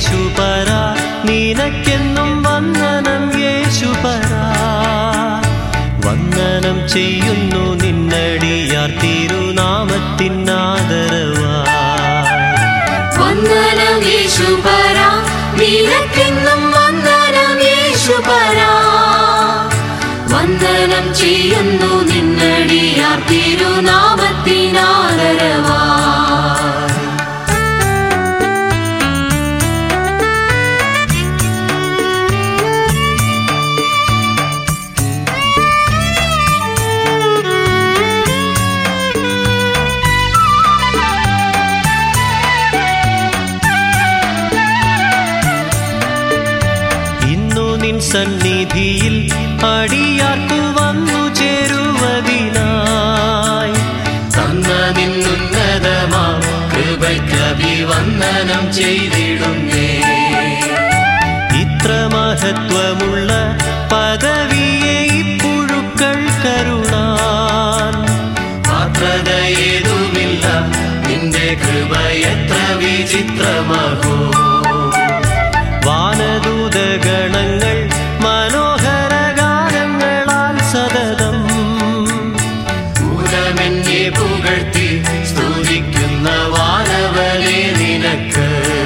യേശുപരാ, നിനക്കെന്നും വന്ദനം യേശുപരാ. വന്ദനം ചെയ്യുന്നു നിന്നടിയാർ തിരുനാമത്തിനാദരവായി. വന്ദനം യേശുപരാ, നിനക്കെന്നും വന്ദനം യേശുപരാ. വന്ദനം ചെയ്യുന്നു നിന്നടിയാർ തിരുനാമത്തിനാദരവായി. സന്നിധിയിൽ അടിയാർക്കു വന്നു ചേരുവതിനായി തന്ന നിന്നുന്നതമാ കൃപയ്ക്കഭിവന്ദനം ചെയ്തിടുന്നേ. ഇത്ര മഹത്വമുള്ള പദവിയെ ഇപ്പുഴുക്കൾ കരുണാൻ പാത്രതയേതുമില്ല, നിന്റെ കൃപ എത്ര വിചിത്രമഹോ. വാനദൂതഗണങ്ങൾ മനോഹര ഗാനങ്ങളാൽ സതതം പൂരമെന്നെ പുകഴ്ത്തി സ്തുതിക്കുന്ന വാനവനെ നിനക്ക്.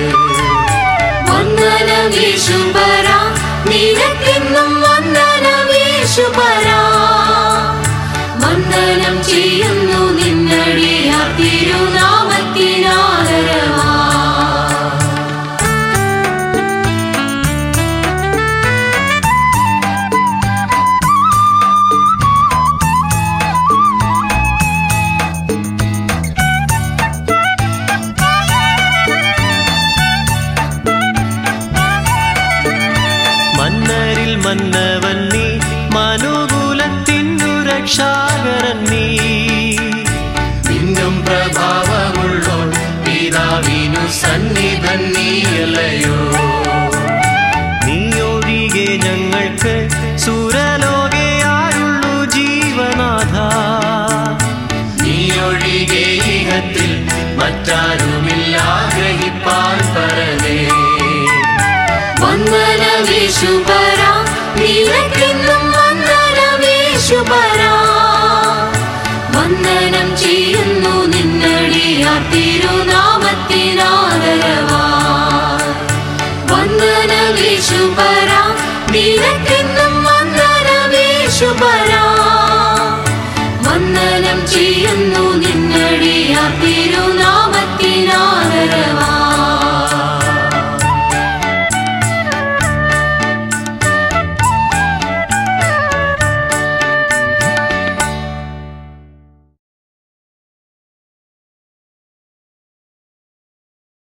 വന്ദനം യേശുപരാ, നിനക്കെന്നും വന്ദനം യേശുപരാ. വന്ദനം ചെയ്യുന്നു നിന്നടിയാർ തിരുനാമത്തിനാദരവായി. മന്നരിൽ മന്നവൻ നീ, മനുകുലത്തിനു രക്ഷാകരൻ നീ. നിന്നും പ്രഭാവമുള്ളോൻ പിതാവിനു സന്നിധൻ നീയല്ലയോ. നീയൊഴികെ ഞങ്ങൾക്ക് സുരലോകെ ആരുള്ളു ജീവനാഥ. നീയൊഴികെ ഇഹത്തിൽ മറ്റാരുമില്ല ഗ്രഹിപ്പാൻ പരനേ. വന്ദനം യേശുപരാ, നിനക്കെന്നും വന്ദനം യേശുപരാ. വന്ദനം ചെയ്യുന്നു നിന്നടിയാർ തിരുനാമത്തിനാദരവായി. വന്ദനം യേശുപരാ, നിനക്കെന്നും വന്ദനം യേശുപരാ.